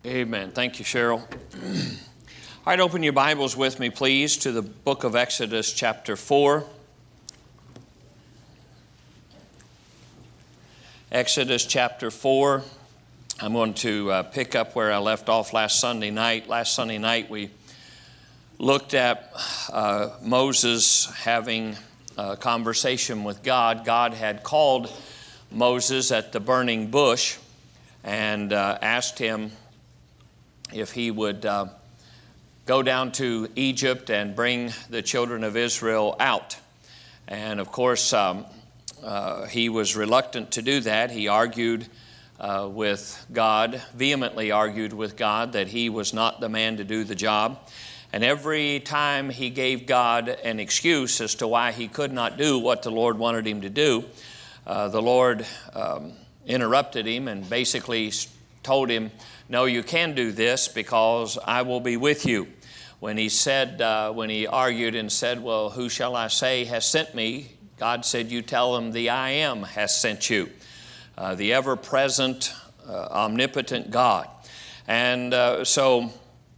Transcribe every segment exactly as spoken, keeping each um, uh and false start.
Amen. Thank you, Cheryl. All right, open your Bibles with me, please, to the book of Exodus, chapter four. Exodus, chapter four. I'm going to uh, pick up where I left off last Sunday night. Last Sunday night, we looked at uh, Moses having a conversation with God. God had called Moses at the burning bush and uh, asked him if he would uh, go down to Egypt and bring the children of Israel out. And of course, um, uh, he was reluctant to do that. He argued uh, with God, vehemently argued with God that he was not the man to do the job. And every time he gave God an excuse as to why he could not do what the Lord wanted him to do, uh, the Lord um, interrupted him and basically told him, no, you can do this because I will be with you. When he said, uh, when he argued and said, well, who shall I say has sent me? God said, you tell him the I am has sent you. Uh, the ever-present, uh, omnipotent God. And uh, so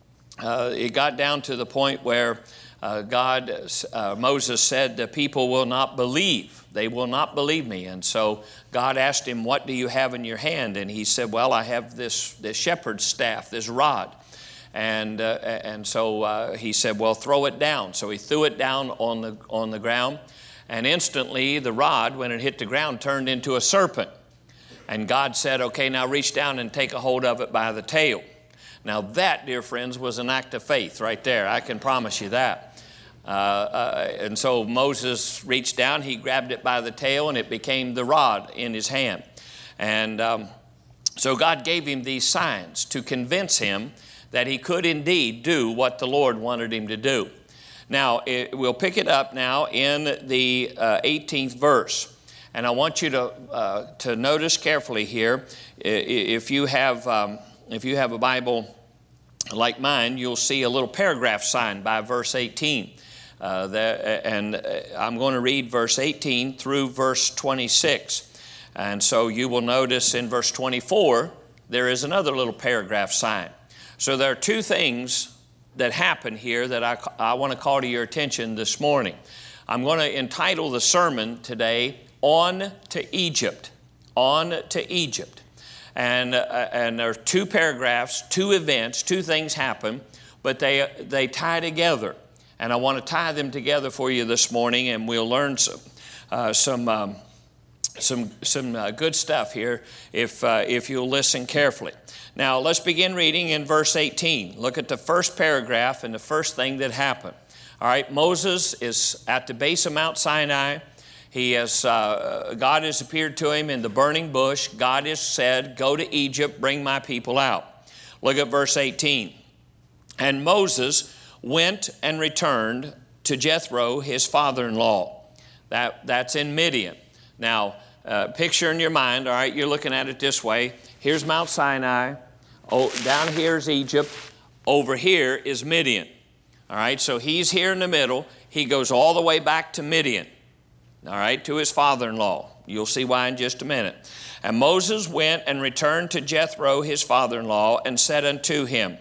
uh, it got down to the point where uh, God, uh, Moses said, the people will not believe. They will not believe me. And so God asked him, what do you have in your hand? And he said, well, I have this, this shepherd's staff, this rod. And, uh, and so uh, he said, well, throw it down. So he threw it down on the, on the ground. And instantly the rod, when it hit the ground, turned into a serpent. And God said, okay, now reach down and take a hold of it by the tail. Now that, dear friends, was an act of faith right there. I can promise you that. Uh, uh, and so Moses reached down, he grabbed it by the tail, and it became the rod in his hand. And um, so God gave him these signs to convince him that he could indeed do what the Lord wanted him to do. Now, it, we'll pick it up now in the uh, eighteenth verse. And I want you to, uh, to notice carefully here, if you have, um, if you have a Bible like mine, you'll see a little paragraph sign by verse eighteen. Uh, that, and I'm going to read verse eighteen through verse twenty-six. And so you will notice in verse twenty-four, there is another little paragraph sign. So there are two things that happen here that I, I want to call to your attention this morning. I'm going to entitle the sermon today, On to Egypt. On to Egypt. And, uh, and there are two paragraphs, two events, two things happen, but they, they tie together. And I want to tie them together for you this morning, and we'll learn some uh, some um, some some uh, good stuff here if uh, if you'll listen carefully. Now let's begin reading in verse eighteen. Look at the first paragraph and the first thing that happened. All right, Moses is at the base of Mount Sinai. He has uh, God has appeared to him in the burning bush. God has said, "Go to Egypt, bring my people out." Look at verse eighteen. And Moses went and returned to Jethro, his father-in-law. That, that's in Midian. Now, uh, picture in your mind, all right, you're looking at it this way. Here's Mount Sinai. Oh, down here is Egypt. Over here is Midian. All right, so he's here in the middle. He goes all the way back to Midian, all right, to his father-in-law. You'll see why in just a minute. And Moses went and returned to Jethro, his father-in-law, and said unto him,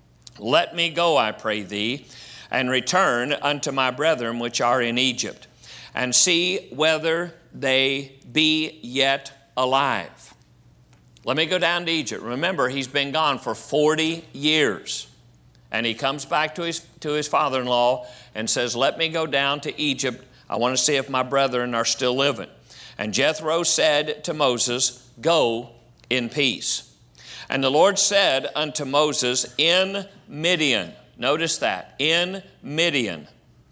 let me go, I pray thee, and return unto my brethren which are in Egypt, and see whether they be yet alive. Let me go down to Egypt. Remember, he's been gone for forty years. And he comes back to his, to his father-in-law and says, let me go down to Egypt. I want to see if my brethren are still living. And Jethro said to Moses, go in peace. And the Lord said unto Moses, in Midian, notice that, in Midian,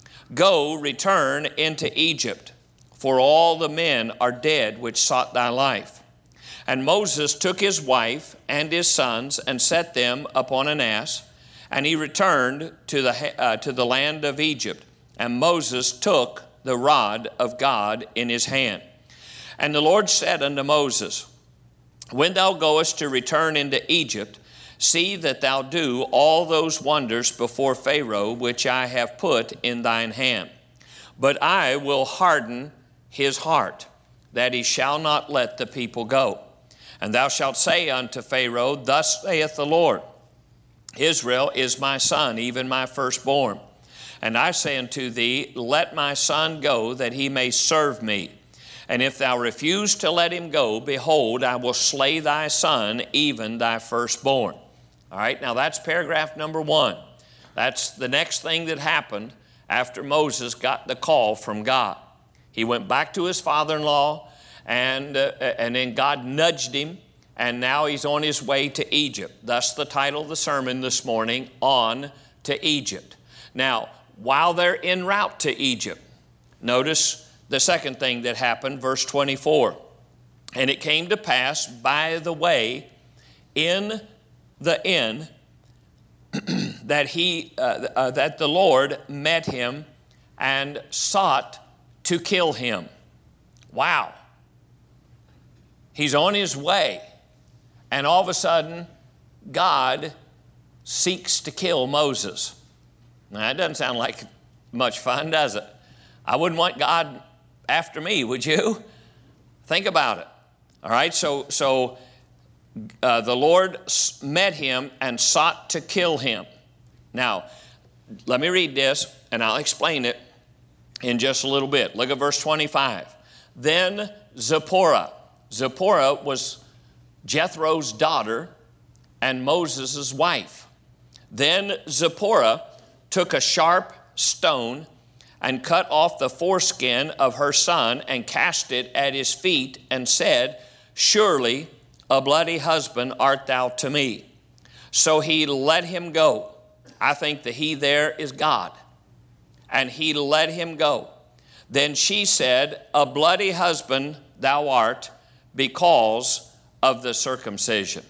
go, return into Egypt, for all the men are dead which sought thy life. And Moses took his wife and his sons and set them upon an ass, and he returned to the, uh, to the land of Egypt. And Moses took the rod of God in his hand. And the Lord said unto Moses, when thou goest to return into Egypt, see that thou do all those wonders before Pharaoh, which I have put in thine hand. But I will harden his heart, that he shall not let the people go. And thou shalt say unto Pharaoh, thus saith the Lord, Israel is my son, even my firstborn. And I say unto thee, let my son go, that he may serve me. And if thou refuse to let him go, behold, I will slay thy son, even thy firstborn. All right, now that's paragraph number one. That's the next thing that happened after Moses got the call from God. He went back to his father-in-law, and, uh, and then God nudged him, and now he's on his way to Egypt. Thus the title of the sermon this morning, On to Egypt. Now, while they're en route to Egypt, notice the second thing that happened, verse twenty-four. And it came to pass by the way in the inn that he uh, uh, that the Lord met him and sought to kill him. Wow. He's on his way, and all of a sudden God seeks to kill Moses. Now, that doesn't sound like much fun, does it? I wouldn't want God after me, would you? Think about it. All right, so, so uh, the Lord met him and sought to kill him. Now, let me read this, and I'll explain it in just a little bit. Look at verse twenty-five. Then Zipporah. Zipporah was Jethro's daughter and Moses' wife. Then Zipporah took a sharp stone and cut off the foreskin of her son and cast it at his feet and said, surely a bloody husband art thou to me. So he let him go. I think the he there is God. And he let him go. Then she said, a bloody husband thou art because of the circumcision.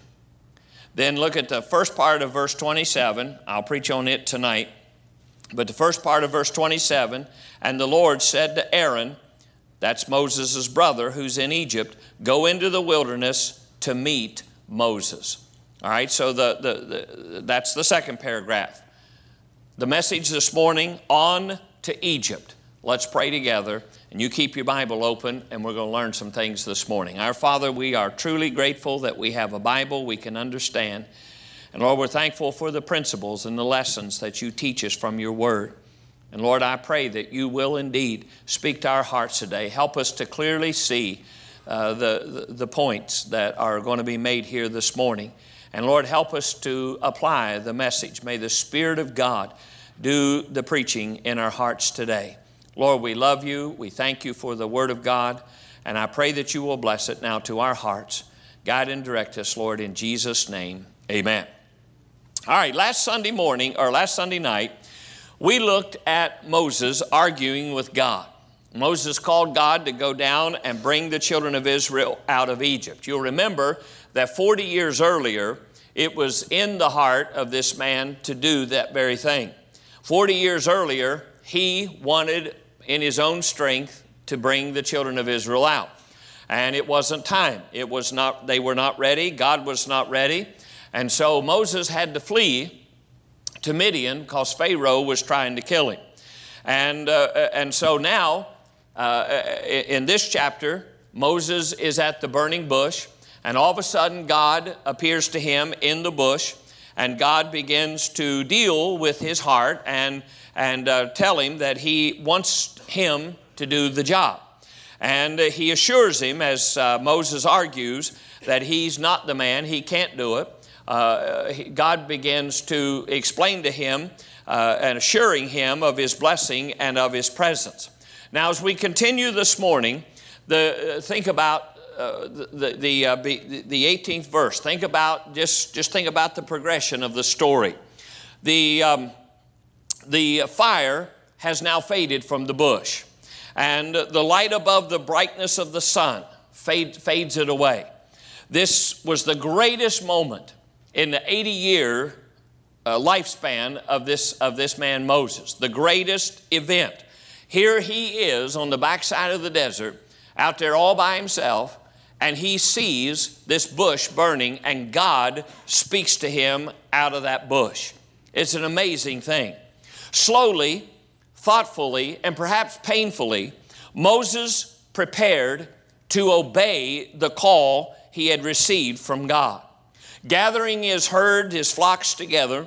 Then look at the first part of verse twenty-seven. I'll preach on it tonight. But the first part of verse twenty-seven, and the Lord said to Aaron, that's Moses' brother who's in Egypt, go into the wilderness to meet Moses. All right, so the, the, the, that's the second paragraph. The message this morning, on to Egypt. Let's pray together, and you keep your Bible open, and we're going to learn some things this morning. Our Father, we are truly grateful that we have a Bible we can understand. And Lord, we're thankful for the principles and the lessons that you teach us from your word. And Lord, I pray that you will indeed speak to our hearts today. Help us to clearly see uh, the, the, the points that are going to be made here this morning. And Lord, help us to apply the message. May the Spirit of God do the preaching in our hearts today. Lord, we love you. We thank you for the word of God. And I pray that you will bless it now to our hearts. Guide and direct us, Lord, in Jesus' name. Amen. All right, last Sunday morning, or last Sunday night, we looked at Moses arguing with God. Moses called God to go down and bring the children of Israel out of Egypt. You'll remember that forty years earlier, it was in the heart of this man to do that very thing. forty years earlier, he wanted in his own strength to bring the children of Israel out. And it wasn't time. It was not, they were not ready. God was not ready. And so Moses had to flee to Midian because Pharaoh was trying to kill him. And, uh, and so now, uh, in this chapter, Moses is at the burning bush, and all of a sudden God appears to him in the bush, and God begins to deal with his heart and, and uh, tell him that he wants him to do the job. And uh, he assures him, as uh, Moses argues, that he's not the man, he can't do it. Uh, God begins to explain to him uh, and assuring him of his blessing and of his presence. Now, as we continue this morning, the, uh, think about uh, the, the, uh, the eighteenth verse. Think about, just, just think about the progression of the story. The, um, the fire has now faded from the bush, and the light above the brightness of the sun fade, fades it away. This was the greatest moment in the eighty-year uh, lifespan of this, of this man Moses, the greatest event. Here he is on the backside of the desert, out there all by himself, and he sees this bush burning, and God speaks to him out of that bush. It's an amazing thing. Slowly, thoughtfully, and perhaps painfully, Moses prepared to obey the call he had received from God. gathering his herd, his flocks together,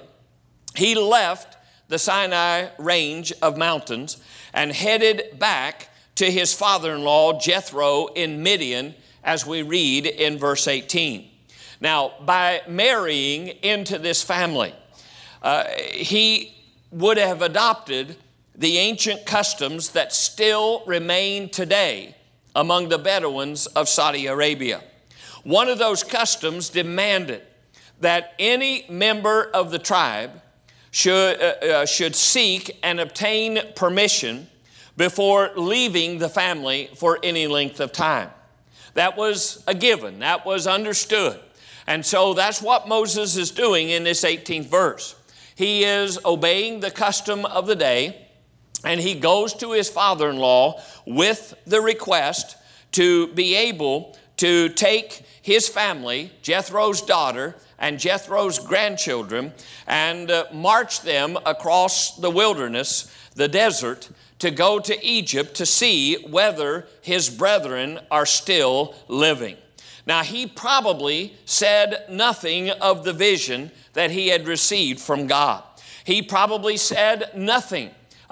he left the Sinai range of mountains and headed back to his father-in-law Jethro in Midian, as we read in verse eighteen. Now, by marrying into this family, uh, he would have adopted the ancient customs that still remain today among the Bedouins of Saudi Arabia. One of those customs demanded that any member of the tribe should, uh, uh, should seek and obtain permission before leaving the family for any length of time. That was a given. That was understood. And so that's what Moses is doing in this eighteenth verse. He is obeying the custom of the day, and he goes to his father-in-law with the request to be able to take his family, Jethro's daughter, and Jethro's grandchildren, and uh, march them across the wilderness, the desert, to go to Egypt to see whether his brethren are still living. Now, he probably said nothing of the vision that he had received from God. He probably said nothing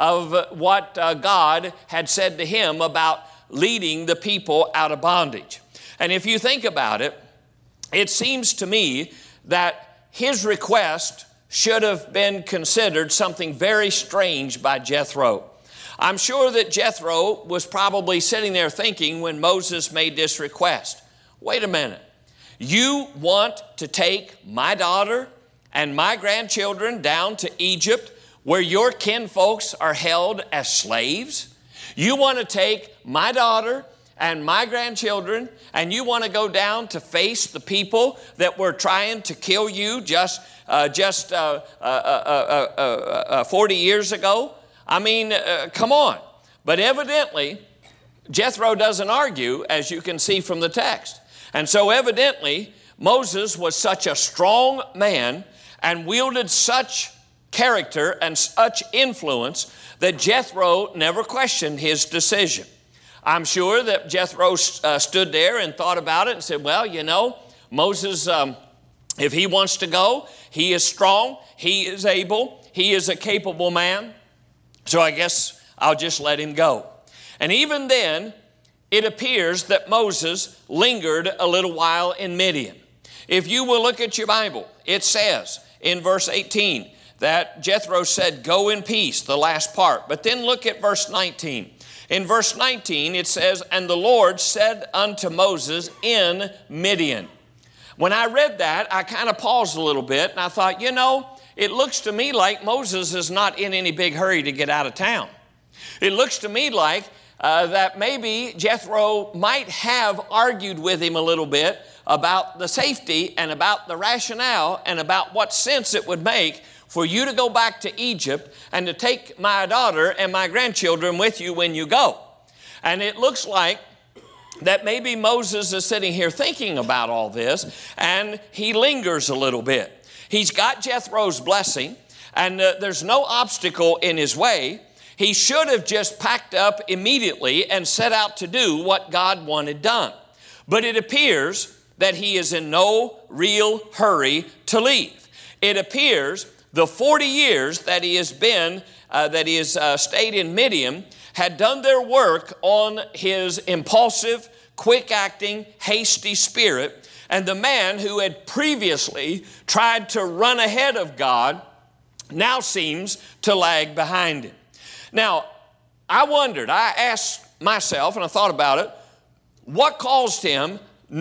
of what uh, God had said to him about leading the people out of bondage. And if you think about it, it seems to me that his request should have been considered something very strange by Jethro. I'm sure that Jethro was probably sitting there thinking when Moses made this request, wait a minute, you want to take my daughter and my grandchildren down to Egypt where your kinfolks are held as slaves? You want to take my daughter and my grandchildren, and you want to go down to face the people that were trying to kill you just, uh, just uh, uh, uh, uh, uh, forty years ago? I mean, uh, come on. But evidently, Jethro doesn't argue, as you can see from the text. And so evidently, Moses was such a strong man and wielded such character and such influence that Jethro never questioned his decision. I'm sure that Jethro uh, stood there and thought about it and said, well, you know, Moses, um, if he wants to go, he is strong, he is able, he is a capable man, so I guess I'll just let him go. And even then, it appears that Moses lingered a little while in Midian. If you will look at your Bible, it says in verse eighteen that Jethro said, go in peace, the last part. But then look at verse nineteen. In verse nineteen, it says, and the Lord said unto Moses in Midian. When I read that, I kind of paused a little bit, and I thought, you know, it looks to me like Moses is not in any big hurry to get out of town. It looks to me like uh, that maybe Jethro might have argued with him a little bit about the safety and about the rationale and about what sense it would make for you to go back to Egypt and to take my daughter and my grandchildren with you when you go. And it looks like that maybe Moses is sitting here thinking about all this, and he lingers a little bit. He's got Jethro's blessing, and uh, there's no obstacle in his way. He should have just packed up immediately and set out to do what God wanted done. But it appears that he is in no real hurry to leave. It appears the forty years that he has been, uh, that he has uh, stayed in Midian, had done their work on his impulsive, quick-acting, hasty spirit. And the man who had previously tried to run ahead of God now seems to lag behind him. Now, I wondered, I asked myself, and I thought about it, what caused him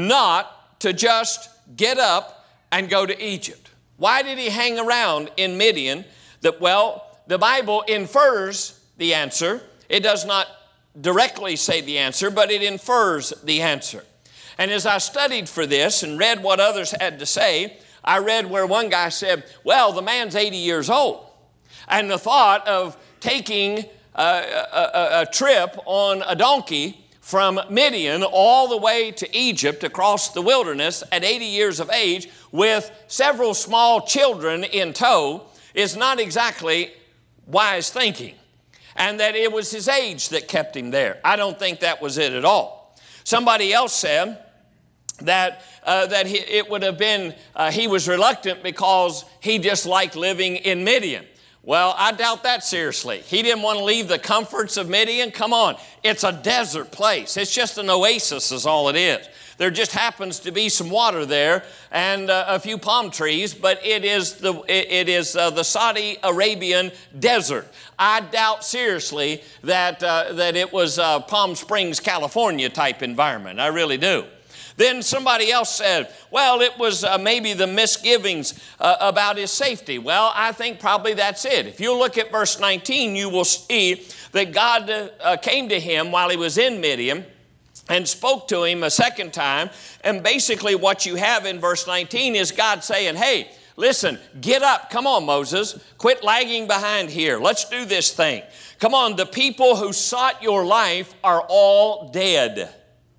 not to just get up and go to Egypt? Why did he hang around in Midian? That, well, the Bible infers the answer. It does not directly say the answer, but it infers the answer. And as I studied for this and read what others had to say, I read where one guy said, well, the man's eighty years old. And the thought of taking a, a, a trip on a donkey from Midian all the way to Egypt across the wilderness at eighty years of age with several small children in tow is not exactly wise thinking. And that it was his age that kept him there. I don't think that was it at all. Somebody else said that uh, that he, it would have been, uh, he was reluctant because he just liked living in Midian. Well, I doubt that seriously. He didn't want to leave the comforts of Midian. Come on, it's a desert place. It's just an oasis is all it is. There just happens to be some water there and uh, a few palm trees, but it is the it, it is uh, the Saudi Arabian desert. I doubt seriously that uh, that it was uh, Palm Springs, California type environment. I really do. Then somebody else said, well, it was uh, maybe the misgivings uh, about his safety. Well, I think probably that's it. If you look at verse nineteen, you will see that God uh, came to him while he was in Midian and spoke to him a second time. And basically what you have in verse nineteen is God saying, hey, listen, get up. Come on, Moses. Quit lagging behind here. Let's do this thing. Come on, the people who sought your life are all dead.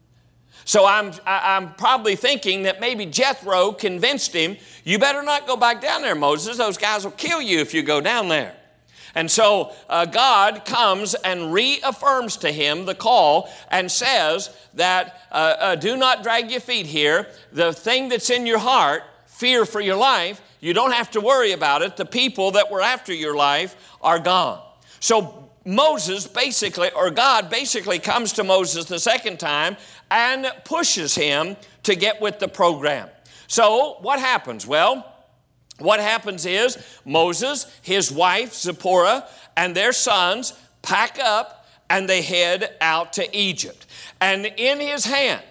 So I'm, I'm probably thinking that maybe Jethro convinced him, you better not go back down there, Moses. Those guys will kill you if you go down there. And so uh, God comes and reaffirms to him the call and says that uh, uh, do not drag your feet here. The thing that's in your heart, fear for your life, you don't have to worry about it. The people that were after your life are gone. So Moses basically, or God basically comes to Moses the second time and pushes him to get with the program. So what happens? Well, what happens is Moses, his wife Zipporah, and their sons pack up and they head out to Egypt. And in his hand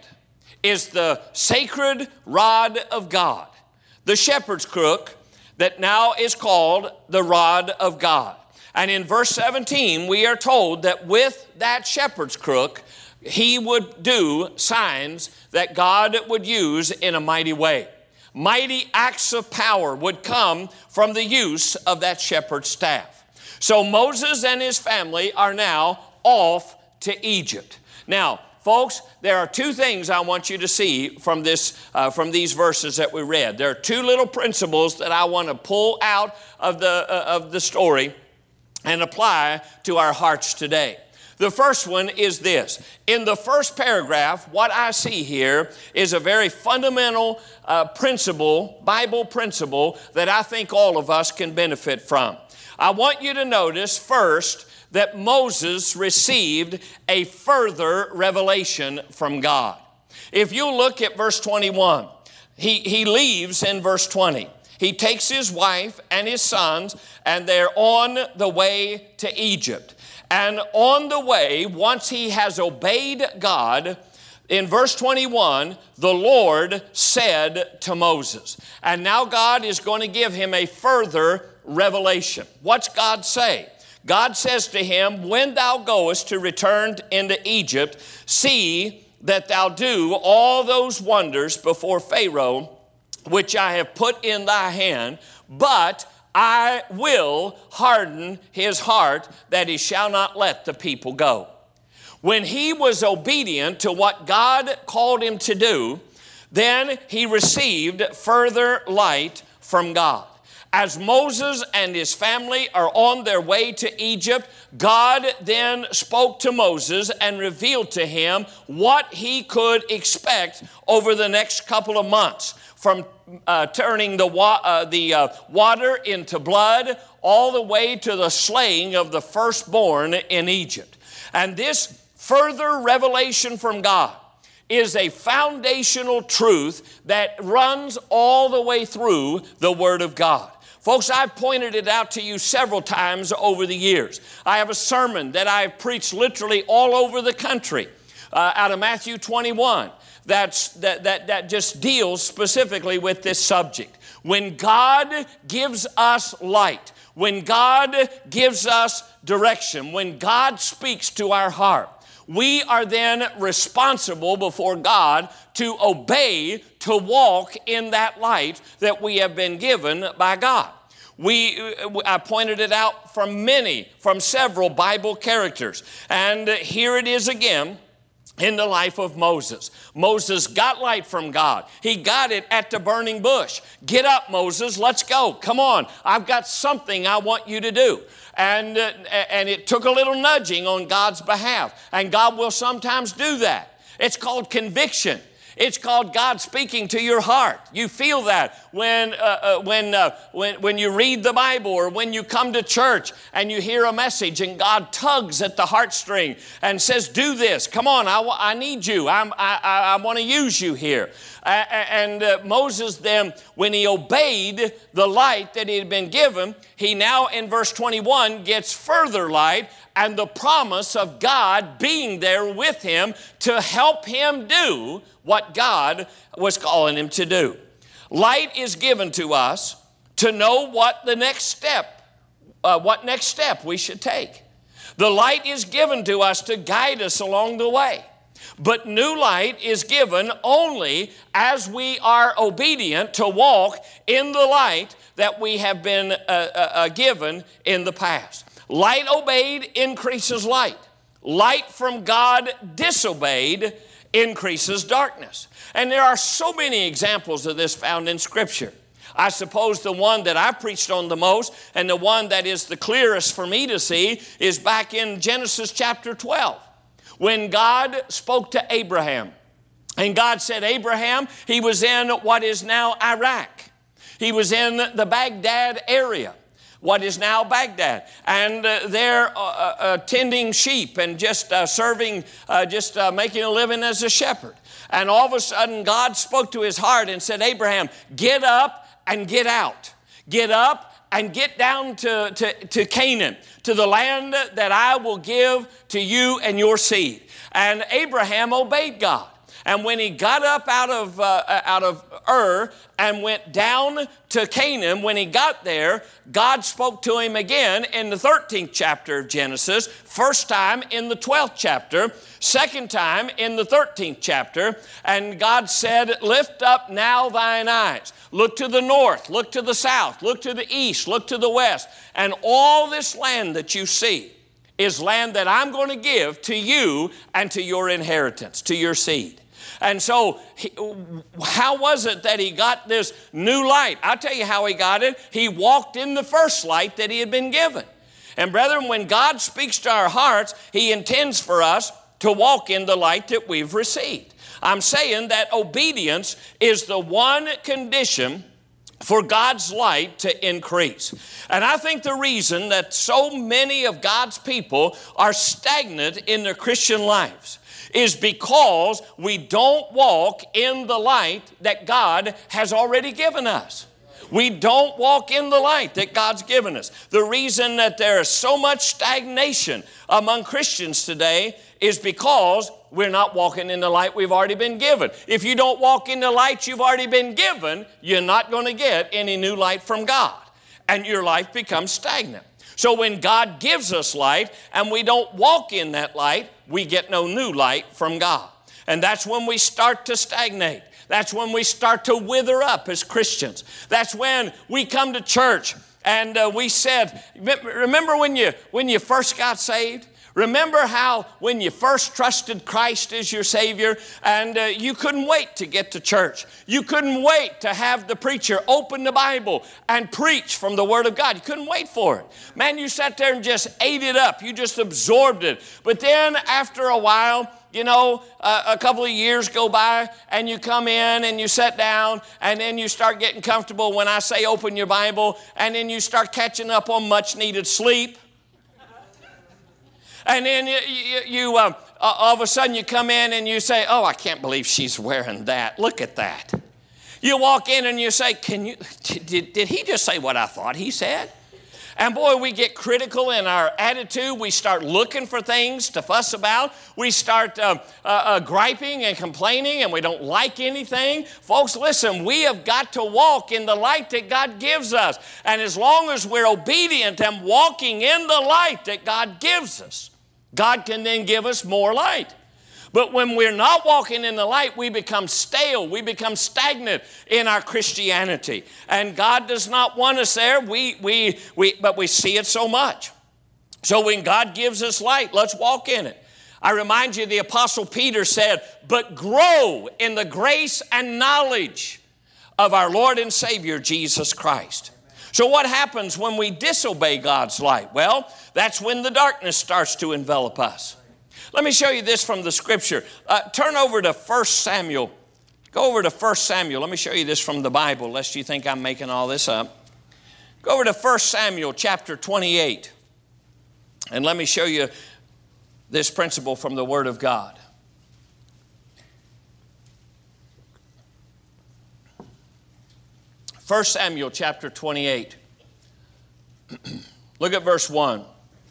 is the sacred rod of God, the shepherd's crook that now is called the rod of God. And in verse seventeen, we are told that with that shepherd's crook, he would do signs that God would use in a mighty way. Mighty acts of power would come from the use of that shepherd's staff. So Moses and his family are now off to Egypt. Now, folks, there are two things I want you to see from this, uh, from these verses that we read. There are two little principles that I want to pull out of the, uh, of the story and apply to our hearts today. The first one is this. In the first paragraph, what I see here is a very fundamental uh, principle, Bible principle, that I think all of us can benefit from. I want you to notice first that Moses received a further revelation from God. If you look at verse twenty-one, he, he leaves in verse twenty. He takes his wife and his sons, and they're on the way to Egypt. And on the way, once he has obeyed God, in verse twenty-one, the Lord said to Moses, and now God is going to give him a further revelation. What's God say? God says to him, when thou goest to return into Egypt, see that thou do all those wonders before Pharaoh, which I have put in thy hand, but I will harden his heart that he shall not let the people go. When he was obedient to what God called him to do, then he received further light from God. As Moses and his family are on their way to Egypt, God then spoke to Moses and revealed to him what he could expect over the next couple of months, from uh, turning the, wa- uh, the uh, water into blood all the way to the slaying of the firstborn in Egypt. And this further revelation from God is a foundational truth that runs all the way through the Word of God. Folks, I've pointed it out to you several times over the years. I have a sermon that I've preached literally all over the country uh, out of Matthew twenty-one that's, that, that, that just deals specifically with this subject. When God gives us light, when God gives us direction, when God speaks to our heart, we are then responsible before God to obey, to walk in that light that we have been given by God. We, I pointed it out from many, from several Bible characters. And here it is again in the life of Moses. Moses got light from God. He got it at the burning bush. Get up, Moses, let's go. Come on, I've got something I want you to do. And, uh, and it took a little nudging on God's behalf. And God will sometimes do that. It's called conviction. It's called God speaking to your heart. You feel that when, uh, uh, when, uh, when, when you read the Bible or when you come to church and you hear a message and God tugs at the heartstring and says, do this. Come on, I, I need you. I'm, I, I, I want to use you here. Uh, and uh, Moses then, when he obeyed the light that he had been given, he now in verse twenty-one gets further light and the promise of God being there with him to help him do what God was calling him to do. Light is given to us to know what the next step, uh, what next step we should take. The light is given to us to guide us along the way. But new light is given only as we are obedient to walk in the light that we have been uh, uh, given in the past. Light obeyed increases light. Light from God disobeyed increases darkness. And there are so many examples of this found in Scripture. I suppose the one that I've preached on the most and the one that is the clearest for me to see is back in Genesis chapter twelve. When God spoke to Abraham. And God said, Abraham, he was in what is now Iraq. He was in the Baghdad area, what is now Baghdad. And uh, they're uh, uh, tending sheep and just uh, serving, uh, just uh, making a living as a shepherd. And all of a sudden, God spoke to his heart and said, Abraham, get up and get out. Get up and get down to, to, to Canaan, to the land that I will give to you and your seed. And Abraham obeyed God. And when he got up out of, uh, out of Ur and went down to Canaan, when he got there, God spoke to him again in the thirteenth chapter of Genesis, first time in the twelfth chapter, second time in the thirteenth chapter, and God said, lift up now thine eyes. Look to the north, look to the south, look to the east, look to the west, and all this land that you see is land that I'm going to give to you and to your inheritance, to your seed. And so, he, how was it that he got this new light? I'll tell you how he got it. He walked in the first light that he had been given. And brethren, when God speaks to our hearts, he intends for us to walk in the light that we've received. I'm saying that obedience is the one condition for God's light to increase. And I think the reason that so many of God's people are stagnant in their Christian lives is because we don't walk in the light that God has already given us. We don't walk in the light that God's given us. The reason that there is so much stagnation among Christians today is because we're not walking in the light we've already been given. If you don't walk in the light you've already been given, you're not going to get any new light from God, and your life becomes stagnant. So when God gives us light and we don't walk in that light, we get no new light from God. And that's when we start to stagnate. That's when we start to wither up as Christians. That's when we come to church and uh, we said, remember when you, when you first got saved? Remember how when you first trusted Christ as your Savior and uh, you couldn't wait to get to church. You couldn't wait to have the preacher open the Bible and preach from the Word of God. You couldn't wait for it. Man, you sat there and just ate it up. You just absorbed it. But then after a while, you know, uh, a couple of years go by and you come in and you sit down and then you start getting comfortable when I say open your Bible, and then you start catching up on much needed sleep. And then you, you, you uh, all of a sudden you come in and you say, oh, I can't believe she's wearing that. Look at that. You walk in and you say, can you, did, did he just say what I thought he said? And boy, we get critical in our attitude. We start looking for things to fuss about. We start uh, uh, uh, griping and complaining, and we don't like anything. Folks, listen, we have got to walk in the light that God gives us. And as long as we're obedient and walking in the light that God gives us, God can then give us more light. But when we're not walking in the light, we become stale. We become stagnant in our Christianity. And God does not want us there, we, we, we, but we see it so much. So when God gives us light, let's walk in it. I remind you, the Apostle Peter said, but grow in the grace and knowledge of our Lord and Savior, Jesus Christ. So what happens when we disobey God's light? Well, that's when the darkness starts to envelop us. Let me show you this from the Scripture. Uh, turn over to First Samuel Go over to First Samuel. Let me show you this from the Bible, lest you think I'm making all this up. Go over to First Samuel chapter twenty-eight, and let me show you this principle from the Word of God. First Samuel chapter twenty-eight. Look at verse one. It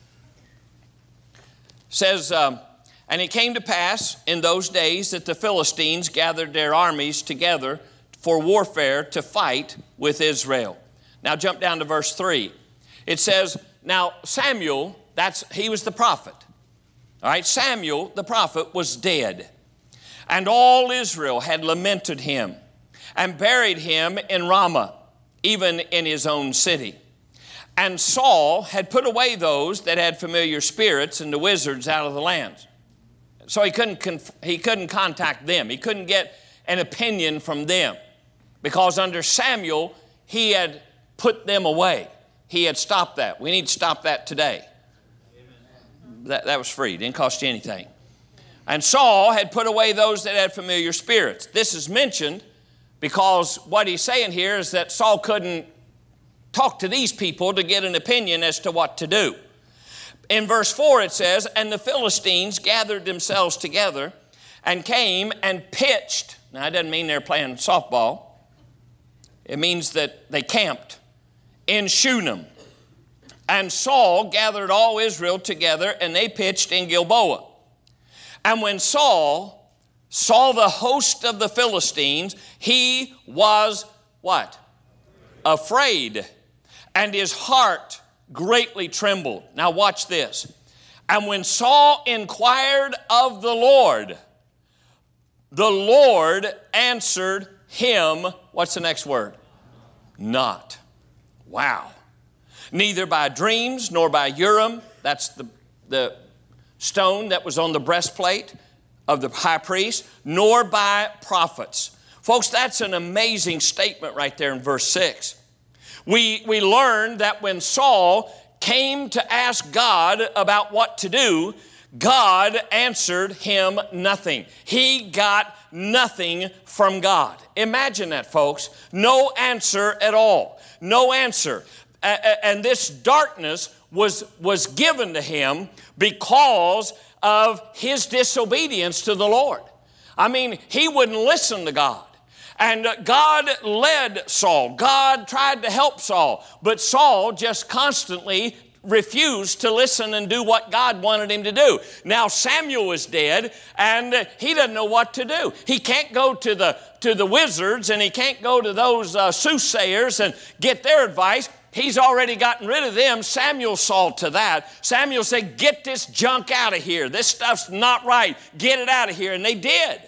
says, um, and it came to pass in those days that the Philistines gathered their armies together for warfare to fight with Israel. Now jump down to verse three. It says, now Samuel, that's he was the prophet. All right, Samuel, the prophet, was dead. And all Israel had lamented him and buried him in Ramah, even in his own city. And Saul had put away those that had familiar spirits and the wizards out of the lands. So he couldn't, conf- he couldn't contact them. He couldn't get an opinion from them. Because under Samuel, he had put them away. He had stopped that. We need to stop that today. That, that was free. It didn't cost you anything. And Saul had put away those that had familiar spirits. This is mentioned because what he's saying here is that Saul couldn't talk to these people to get an opinion as to what to do. In verse four it says, and the Philistines gathered themselves together and came and pitched. Now it doesn't mean they're playing softball. It means that they camped in Shunem. And Saul gathered all Israel together and they pitched in Gilboa. And when Saul saw the host of the Philistines, he was what? Afraid. And his heart greatly trembled. Now watch this. And when Saul inquired of the Lord, the Lord answered him, what's the next word? Not. Wow. Neither by dreams nor by Urim, that's the, the stone that was on the breastplate of the high priest, nor by prophets. Folks, that's an amazing statement right there in verse six. We, we learned that when Saul came to ask God about what to do, God answered him nothing. He got nothing from God. Imagine that, folks. No answer at all. No answer. And this darkness was, was given to him because of his disobedience to the Lord. I mean, he wouldn't listen to God. And God led Saul. God tried to help Saul. But Saul just constantly refused to listen and do what God wanted him to do. Now Samuel is dead and he doesn't know what to do. He can't go to the, to the wizards and he can't go to those uh, soothsayers and get their advice. He's already gotten rid of them. Samuel saw to that. Samuel said, get this junk out of here. This stuff's not right. Get it out of here. And they did.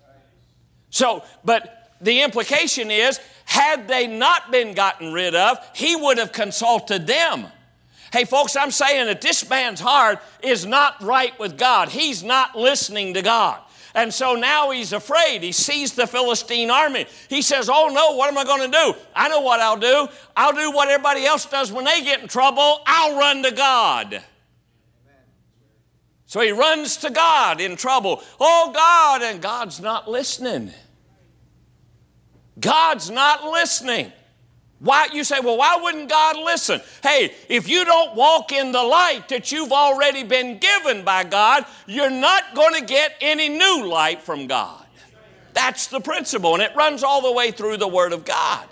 So, but the implication is, had they not been gotten rid of, he would have consulted them. Hey, folks, I'm saying that this man's heart is not right with God. He's not listening to God. And so now he's afraid. He sees the Philistine army. He says, oh no, what am I going to do? I know what I'll do. I'll do what everybody else does when they get in trouble. I'll run to God. So he runs to God in trouble. Oh God, and God's not listening. God's not listening. Why, you say, well, why wouldn't God listen? Hey, if you don't walk in the light that you've already been given by God, you're not going to get any new light from God. That's the principle, and it runs all the way through the Word of God.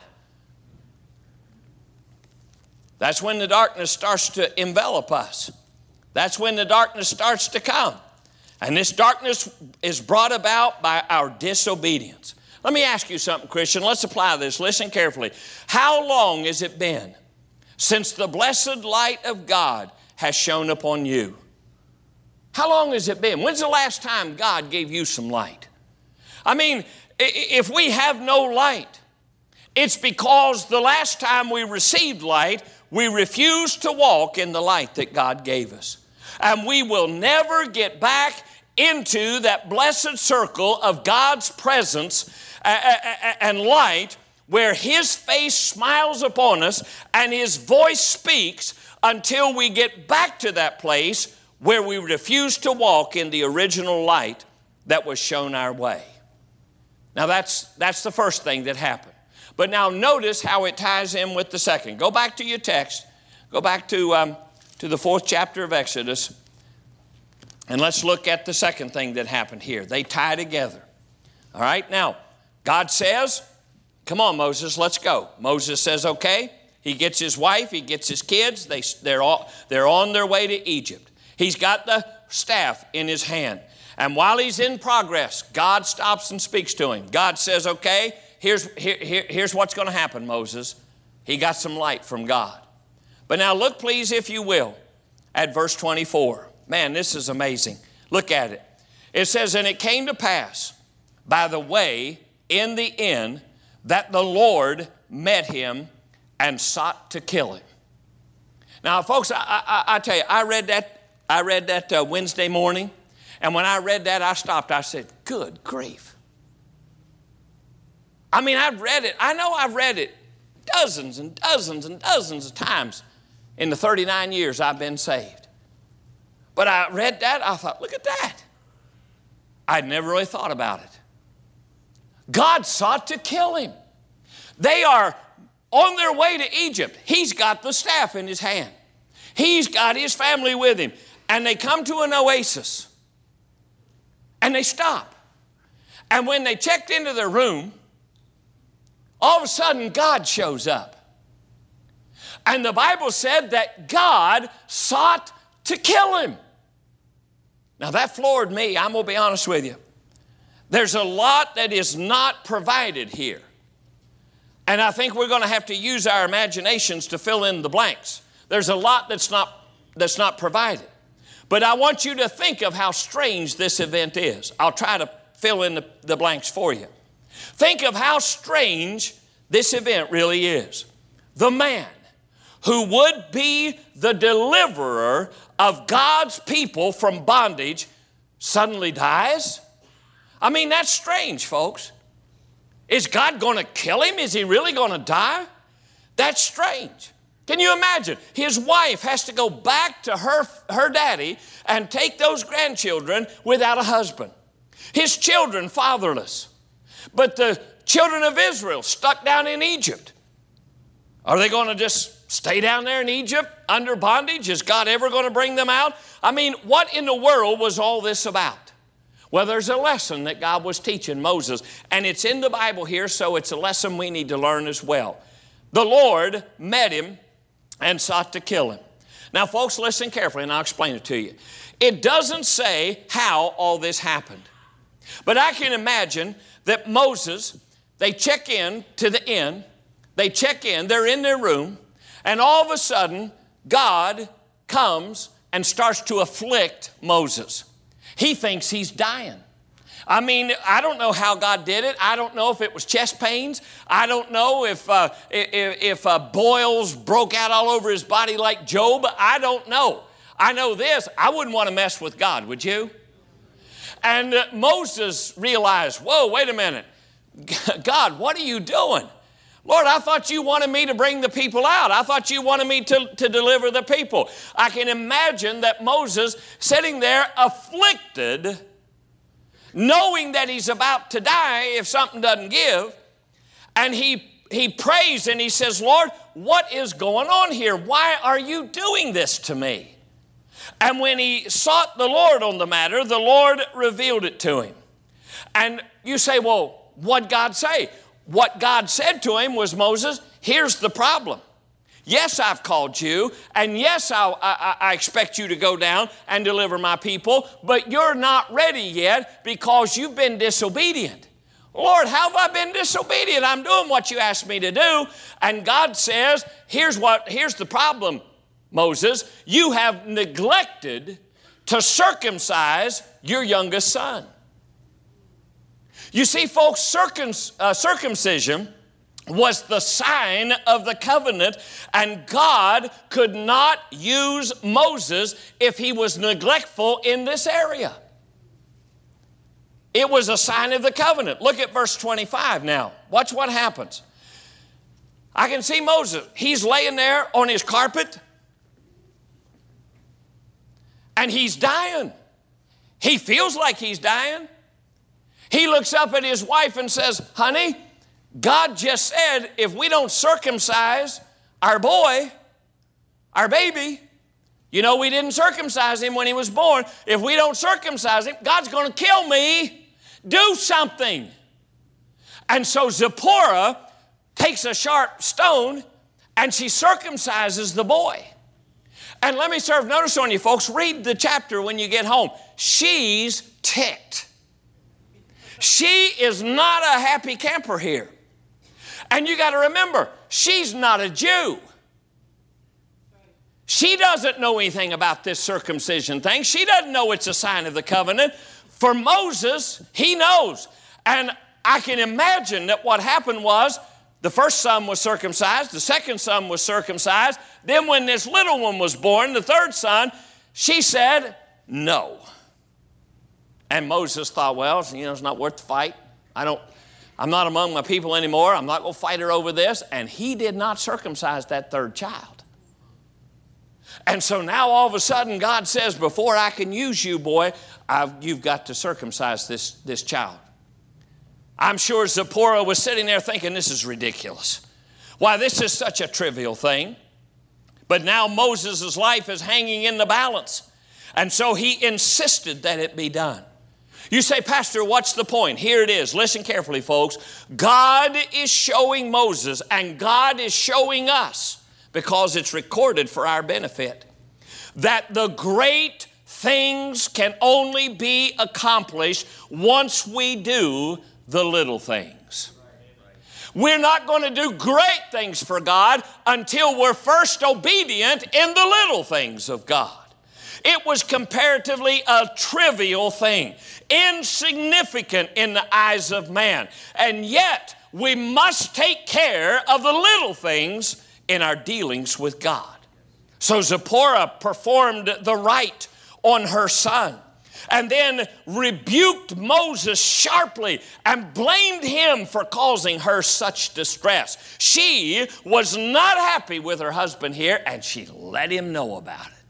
That's when the darkness starts to envelop us. That's when the darkness starts to come. And this darkness is brought about by our disobedience. Let me ask you something, Christian. Let's apply this. Listen carefully. How long has it been since the blessed light of God has shone upon you? How long has it been? When's the last time God gave you some light? I mean, if we have no light, it's because the last time we received light, we refused to walk in the light that God gave us. And we will never get back into that blessed circle of God's presence and light where His face smiles upon us and His voice speaks until we get back to that place where we refuse to walk in the original light that was shown our way. Now that's, that's the first thing that happened. But now notice how it ties in with the second. Go back to your text. Go back to, um, to the fourth chapter of Exodus. And let's look at the second thing that happened here. They tie together. All right, now, God says, come on, Moses, let's go. Moses says, okay. He gets his wife, he gets his kids. They, they're, all, they're on their way to Egypt. He's got the staff in his hand. And while he's in progress, God stops and speaks to him. God says, okay, here's, here, here, here's what's going to happen, Moses. He got some light from God. But now look, please, if you will, at verse twenty-four. Man, this is amazing. Look at it. It says, and it came to pass by the way in the inn that the Lord met him and sought to kill him. Now, folks, I, I, I tell you, I read that, I read that uh, Wednesday morning, and when I read that, I stopped. I said, good grief. I mean, I've read it. I know I've read it dozens and dozens and dozens of times in the thirty-nine years I've been saved. But I read that, I thought, look at that. I'd never really thought about it. God sought to kill him. They are on their way to Egypt. He's got the staff in his hand. He's got his family with him. And they come to an oasis. And they stop. And when they checked into their room, all of a sudden God shows up. And the Bible said that God sought to kill him. Now that floored me. I'm going to be honest with you. There's a lot that is not provided here. And I think we're going to have to use our imaginations to fill in the blanks. There's a lot that's not, that's not provided. But I want you to think of how strange this event is. I'll try to fill in the, the blanks for you. Think of how strange this event really is. The man who would be the deliverer of God's people from bondage suddenly dies. I mean, that's strange, folks. Is God going to kill him? Is he really going to die? That's strange. Can you imagine? His wife has to go back to her, her daddy and take those grandchildren without a husband. His children fatherless. But the children of Israel stuck down in Egypt. Are they going to just stay down there in Egypt under bondage? Is God ever going to bring them out? I mean, what in the world was all this about? Well, there's a lesson that God was teaching Moses, and it's in the Bible here, so it's a lesson we need to learn as well. The Lord met him and sought to kill him. Now, folks, listen carefully, and I'll explain it to you. It doesn't say how all this happened, but I can imagine that Moses, they check in to the inn, they check in, they're in their room, and all of a sudden, God comes and starts to afflict Moses. He thinks he's dying. I mean, I don't know how God did it. I don't know if it was chest pains. I don't know if, uh, if, if uh, boils broke out all over his body like Job. I don't know. I know this. I wouldn't want to mess with God, would you? And uh, Moses realized, whoa, wait a minute. God, what are you doing? Lord, I thought you wanted me to bring the people out. I thought you wanted me to, to deliver the people. I can imagine that Moses sitting there afflicted, knowing that he's about to die if something doesn't give. And he, he prays and he says, Lord, what is going on here? Why are you doing this to me? And when he sought the Lord on the matter, the Lord revealed it to him. And you say, well, what'd God say? What God said to him was, Moses, here's the problem. Yes, I've called you, and yes, I, I, I expect you to go down and deliver my people, but you're not ready yet because you've been disobedient. Lord, how have I been disobedient? I'm doing what you asked me to do. And God says, here's what, here's the problem, Moses. You have neglected to circumcise your youngest son. You see, folks, circum, uh, circumcision was the sign of the covenant, and God could not use Moses if he was neglectful in this area. It was a sign of the covenant. Look at verse twenty-five now. Watch what happens. I can see Moses. He's laying there on his carpet, and he's dying. He feels like he's dying. He looks up at his wife and says, honey, God just said if we don't circumcise our boy, our baby, you know, we didn't circumcise him when he was born. If we don't circumcise him, God's going to kill me. Do something. And so Zipporah takes a sharp stone and she circumcises the boy. And let me serve notice on you folks, read the chapter when you get home. She's ticked. She is not a happy camper here. And you got to remember, she's not a Jew. She doesn't know anything about this circumcision thing. She doesn't know it's a sign of the covenant. For Moses, he knows. And I can imagine that what happened was the first son was circumcised, the second son was circumcised. Then when this little one was born, the third son, she said, no. And Moses thought, well, you know, it's not worth the fight. I don't, I'm not among my people anymore. I'm not going to fight her over this. And he did not circumcise that third child. And so now all of a sudden God says, before I can use you, boy, I've, you've got to circumcise this, this child. I'm sure Zipporah was sitting there thinking, this is ridiculous. Why, this is such a trivial thing. But now Moses' life is hanging in the balance. And so he insisted that it be done. You say, Pastor, what's the point? Here it is. Listen carefully, folks. God is showing Moses and God is showing us, because it's recorded for our benefit, that the great things can only be accomplished once we do the little things. We're not going to do great things for God until we're first obedient in the little things of God. It was comparatively a trivial thing, insignificant in the eyes of man. And yet, we must take care of the little things in our dealings with God. So Zipporah performed the rite on her son and then rebuked Moses sharply and blamed him for causing her such distress. She was not happy with her husband here, and she let him know about it.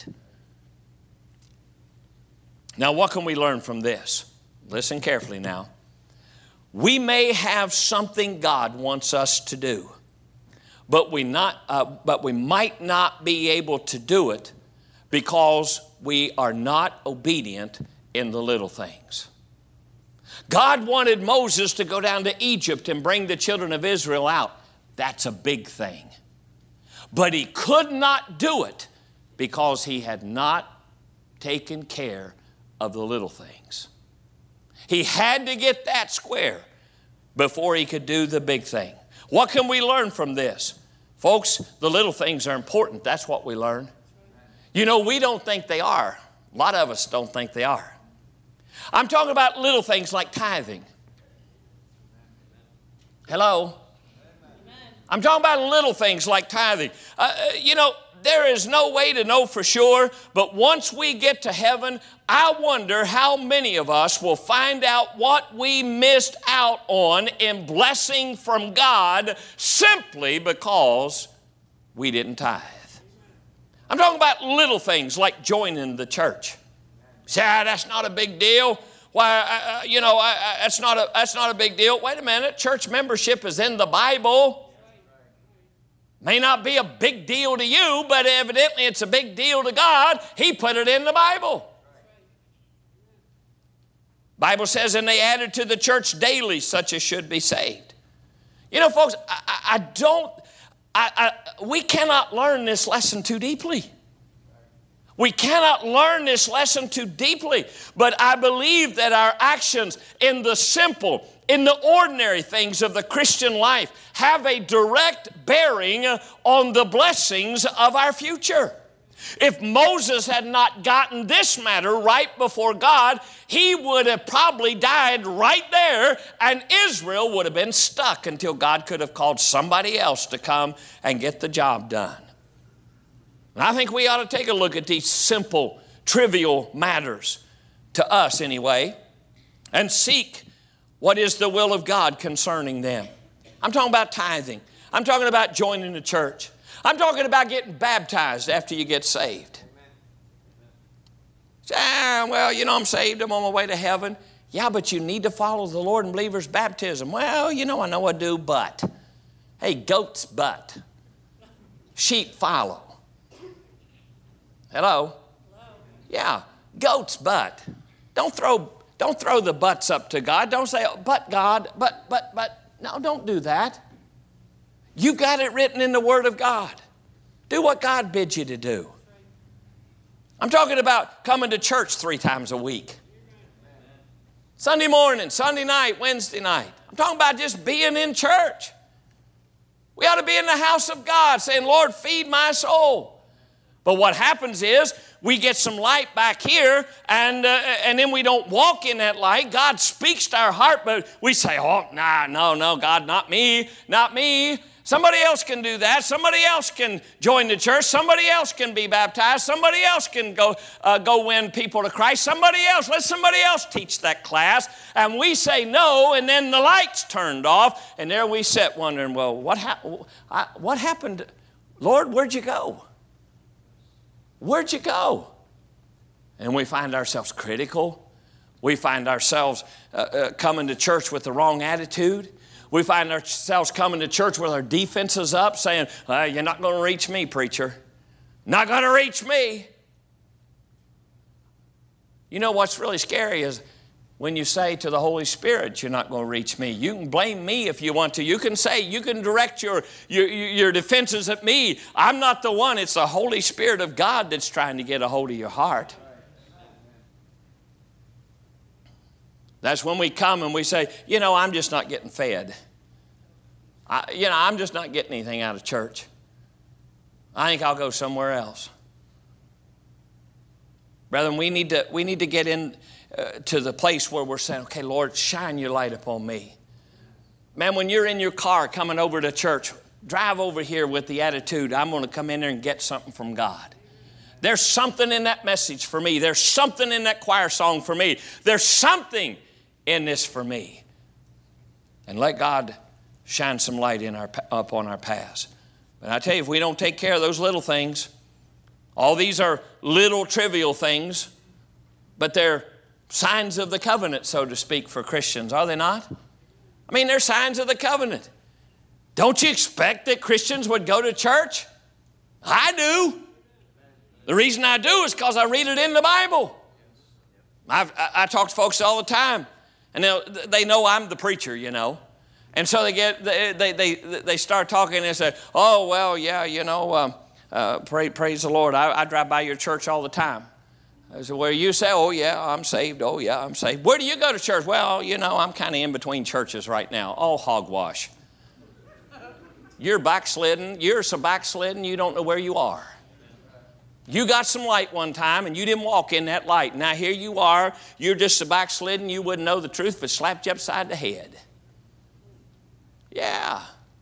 Now, what can we learn from this? Listen carefully now. We may have something God wants us to do, but we not, uh, but we might not be able to do it because we are not obedient in the little things. God wanted Moses to go down to Egypt and bring the children of Israel out. That's a big thing. But he could not do it because he had not taken care of the little things. He had to get that square before he could do the big thing. What can we learn from this? Folks, the little things are important. That's what we learn. You know, we don't think they are. A lot of us don't think they are. I'm talking about little things like tithing. Hello? I'm talking about little things like tithing. Uh, you know, there is no way to know for sure, but once we get to heaven, I wonder how many of us will find out what we missed out on in blessing from God simply because we didn't tithe. I'm talking about little things like joining the church. Say, ah, that's not a big deal. Why, uh, you know, I, I, that's not a that's not a big deal. Wait a minute, church membership is in the Bible. May not be a big deal to you, but evidently it's a big deal to God. He put it in the Bible. Bible says, and they added to the church daily such as should be saved. You know, folks, I, I don't, I, I, we cannot learn this lesson too deeply. We cannot learn this lesson too deeply, but I believe that our actions in the simple, in the ordinary things of the Christian life have a direct bearing on the blessings of our future. If Moses had not gotten this matter right before God, he would have probably died right there, and Israel would have been stuck until God could have called somebody else to come and get the job done. And I think we ought to take a look at these simple, trivial matters, to us anyway, and seek what is the will of God concerning them. I'm talking about tithing. I'm talking about joining the church. I'm talking about getting baptized after you get saved. Ah, well, you know, I'm saved. I'm on my way to heaven. Yeah, but you need to follow the Lord in believer's baptism. Well, you know, I know I do, but. Hey, goats butt. Sheep follow. Hello? Hello? Yeah, goats butt. Don't throw, don't throw the butts up to God. Don't say, oh, but God, but, but, but. No, don't do that. You got it written in the Word of God. Do what God bids you to do. I'm talking about coming to church three times a week. Sunday morning, Sunday night, Wednesday night. I'm talking about just being in church. We ought to be in the house of God saying, Lord, feed my soul. But what happens is we get some light back here and, uh, and then we don't walk in that light. God speaks to our heart, but we say, oh, nah, no, no, God, not me, not me. Somebody else can do that. Somebody else can join the church. Somebody else can be baptized. Somebody else can go, uh, go win people to Christ. Somebody else, let somebody else teach that class. And we say no, and then the light's turned off, and there we sit wondering, well, what, hap- I, what happened? Lord, where'd you go? Where'd you go? And we find ourselves critical. We find ourselves uh, uh, coming to church with the wrong attitude. We find ourselves coming to church with our defenses up, saying, well, you're not going to reach me, preacher. Not going to reach me. You know what's really scary is when you say to the Holy Spirit, you're not going to reach me. You can blame me if you want to. You can say, you can direct your, your, your defenses at me. I'm not the one. It's the Holy Spirit of God that's trying to get a hold of your heart. That's when we come and we say, you know, I'm just not getting fed. I, you know, I'm just not getting anything out of church. I think I'll go somewhere else. Brethren, we need to, we need to get in uh, to the place where we're saying, okay, Lord, shine your light upon me. Man, when you're in your car coming over to church, drive over here with the attitude, I'm going to come in there and get something from God. There's something in that message for me. There's something in that choir song for me. There's something in this for me. And let God shine some light in our, up on our paths. But I tell you, if we don't take care of those little things, all these are little trivial things, but they're signs of the covenant, so to speak, for Christians, are they not? I mean, they're signs of the covenant. Don't you expect that Christians would go to church? I do. The reason I do is because I read it in the Bible. I've, I, I talk to folks all the time. And they know I'm the preacher, you know. And so they get they they they, they start talking and they say, oh, well, yeah, you know, um, uh, pray, praise the Lord. I, I drive by your church all the time. I said, where you say, oh, yeah, I'm saved. Oh, yeah, I'm saved. Where do you go to church? Well, you know, I'm kind of in between churches right now. Oh, hogwash. You're backslidden. You're so backslidden you don't know where you are. You got some light one time and you didn't walk in that light. Now here you are, you're just so backslidden you wouldn't know the truth if it slapped you upside the head. Yeah.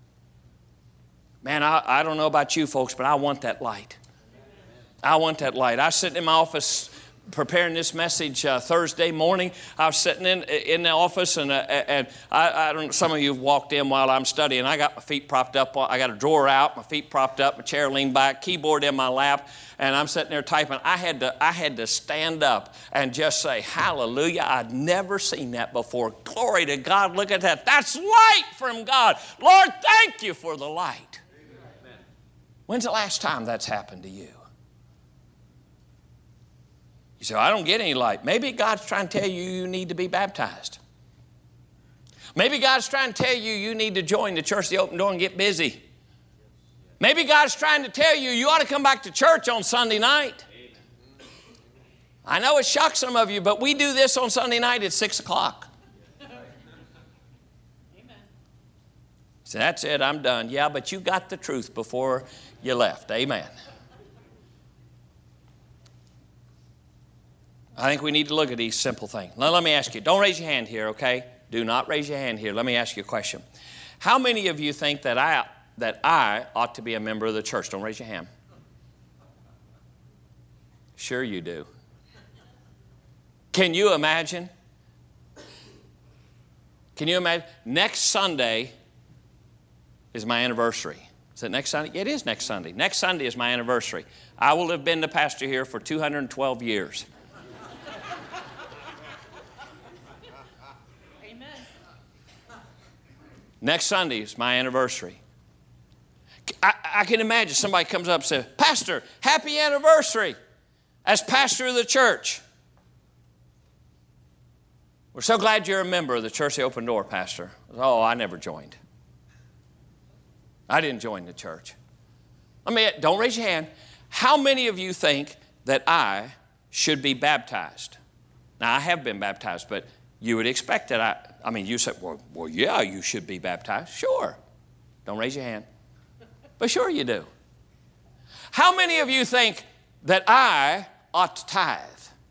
Man, I, I don't know about you folks, but I want that light. I want that light. I was sitting in my office preparing this message uh, Thursday morning. I was sitting in in the office, and uh, and I, I don't. Some of you have walked in while I'm studying. I got my feet propped up. I got a drawer out, my feet propped up, my chair leaned back, keyboard in my lap, and I'm sitting there typing. I had to I had to stand up and just say, "Hallelujah! I'd never seen that before. Glory to God! Look at that. That's light from God. Lord, thank you for the light." Amen. When's the last time that's happened to you? You say, I don't get any light. Maybe God's trying to tell you you need to be baptized. Maybe God's trying to tell you you need to join the church, the open door, and get busy. Maybe God's trying to tell you you ought to come back to church on Sunday night. I know it shocks some of you, but we do this on Sunday night at six o'clock. So that's it, I'm done. Yeah, but you got the truth before you left. Amen. I think we need to look at these simple things. Now, let me ask you, don't raise your hand here, okay? Do not raise your hand here. Let me ask you a question. How many of you think that I, that I ought to be a member of the church? Don't raise your hand. Sure you do. Can you imagine? Can you imagine? Next Sunday is my anniversary. Is it next Sunday? It is next Sunday. Next Sunday is my anniversary. I will have been the pastor here for two hundred twelve years. Next Sunday is my anniversary. I, I can imagine somebody comes up and says, Pastor, happy anniversary as pastor of the church. We're so glad you're a member of the Church of the Open Door, Pastor. Oh, I never joined. I didn't join the church. I mean, don't raise your hand. How many of you think that I should be baptized? Now, I have been baptized, but you would expect that I, I mean, you said, well, well, yeah, you should be baptized. Sure. Don't raise your hand. But sure you do. How many of you think that I ought to tithe?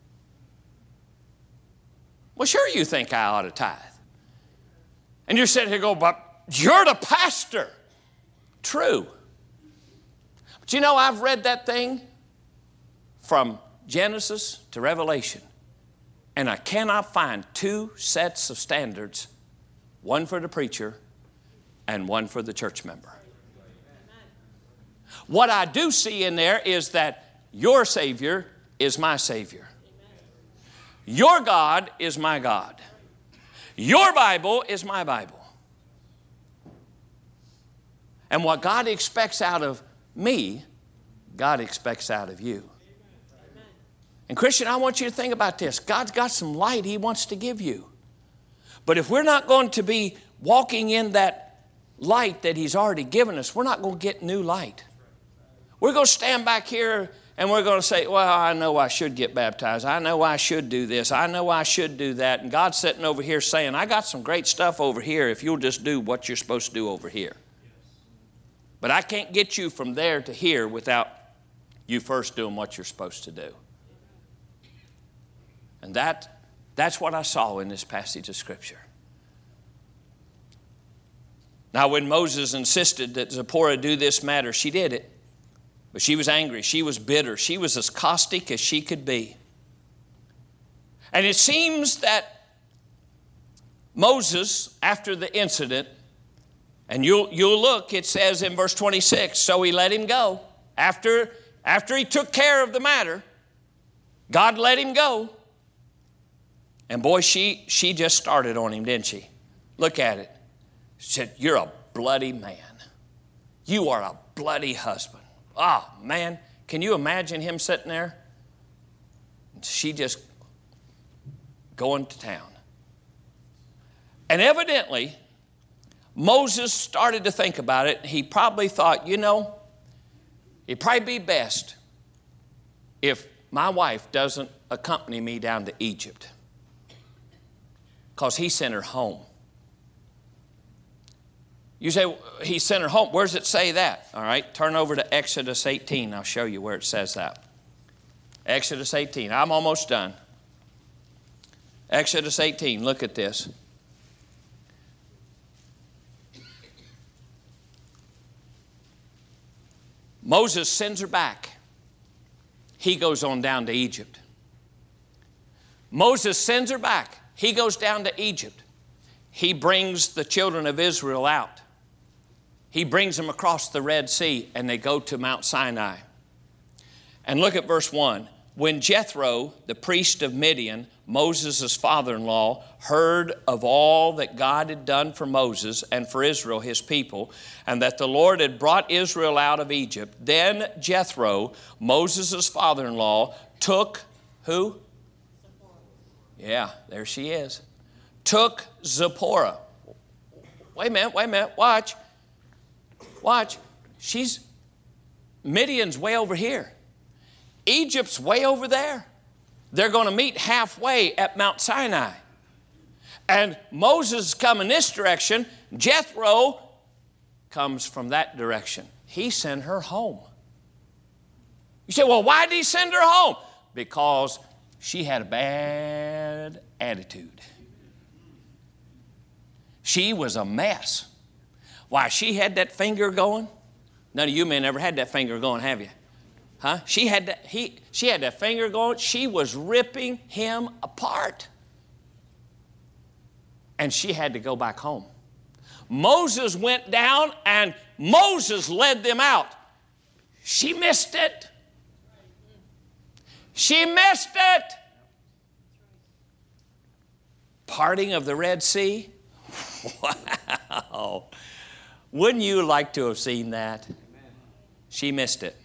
Well, sure you think I ought to tithe. And you're sitting here going, but you're the pastor. True. But you know, I've read that thing from Genesis to Revelation, and I cannot find two sets of standards, one for the preacher and one for the church member. What I do see in there is that your Savior is my Savior. Your God is my God. Your Bible is my Bible. And what God expects out of me, God expects out of you. And Christian, I want you to think about this. God's got some light He wants to give you. But if we're not going to be walking in that light that He's already given us, we're not going to get new light. We're going to stand back here and we're going to say, well, I know I should get baptized. I know I should do this. I know I should do that. And God's sitting over here saying, I got some great stuff over here if you'll just do what you're supposed to do over here. But I can't get you from there to here without you first doing what you're supposed to do. And that, that's what I saw in this passage of Scripture. Now, when Moses insisted that Zipporah do this matter, she did it. But she was angry. She was bitter. She was as caustic as she could be. And it seems that Moses, after the incident, and you'll, you'll look, it says in verse twenty-six, so he let him go. After, after he took care of the matter, God let him go. And boy, she, she just started on him, didn't she? Look at it. She said, you're a bloody man. You are a bloody husband. Oh, man, can you imagine him sitting there? She just going to town. And evidently, Moses started to think about it. He probably thought, you know, it'd probably be best if my wife doesn't accompany me down to Egypt, because he sent her home. You say, he sent her home. Where does it say that? All right, turn over to Exodus eighteen. I'll show you where it says that. Exodus eighteen. I'm almost done. Exodus eighteen. Look at this. Moses sends her back. He goes on down to Egypt. Moses sends her back. He goes down to Egypt. He brings the children of Israel out. He brings them across the Red Sea, and they go to Mount Sinai. And look at verse one. When Jethro, the priest of Midian, Moses' father-in-law, heard of all that God had done for Moses and for Israel, his people, and that the Lord had brought Israel out of Egypt, then Jethro, Moses' father-in-law, took who? Zipporah. Yeah, there she is. Took Zipporah. Wait a minute, wait a minute, watch. Watch. She's, Midian's way over here. Egypt's way over there. They're going to meet halfway at Mount Sinai. And Moses is coming this direction. Jethro comes from that direction. He sent her home. You say, well, why did he send her home? Because she had a bad attitude. She was a mess. Why, she had that finger going. None of you men ever had that finger going, have you? Huh? She had that, he, she had that finger going. She was ripping him apart. And she had to go back home. Moses went down and Moses led them out. She missed it. She missed it. Parting of the Red Sea. Wow. Wouldn't you like to have seen that? Amen. She missed it.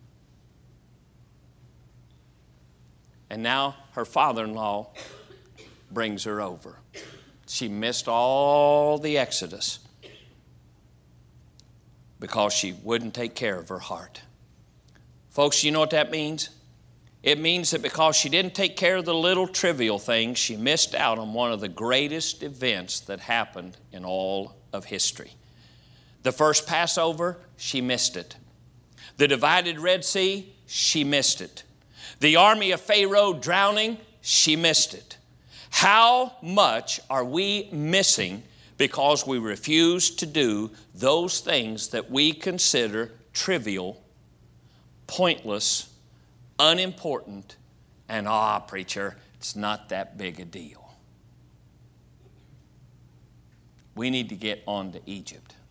And now her father-in-law brings her over. She missed all the Exodus because she wouldn't take care of her heart. Folks, you know what that means? It means that because she didn't take care of the little trivial things, she missed out on one of the greatest events that happened in all of history. The first Passover, she missed it. The divided Red Sea, she missed it. The army of Pharaoh drowning, she missed it. How much are we missing because we refuse to do those things that we consider trivial, pointless, unimportant, and ah, preacher, it's not that big a deal. We need to get on to Egypt.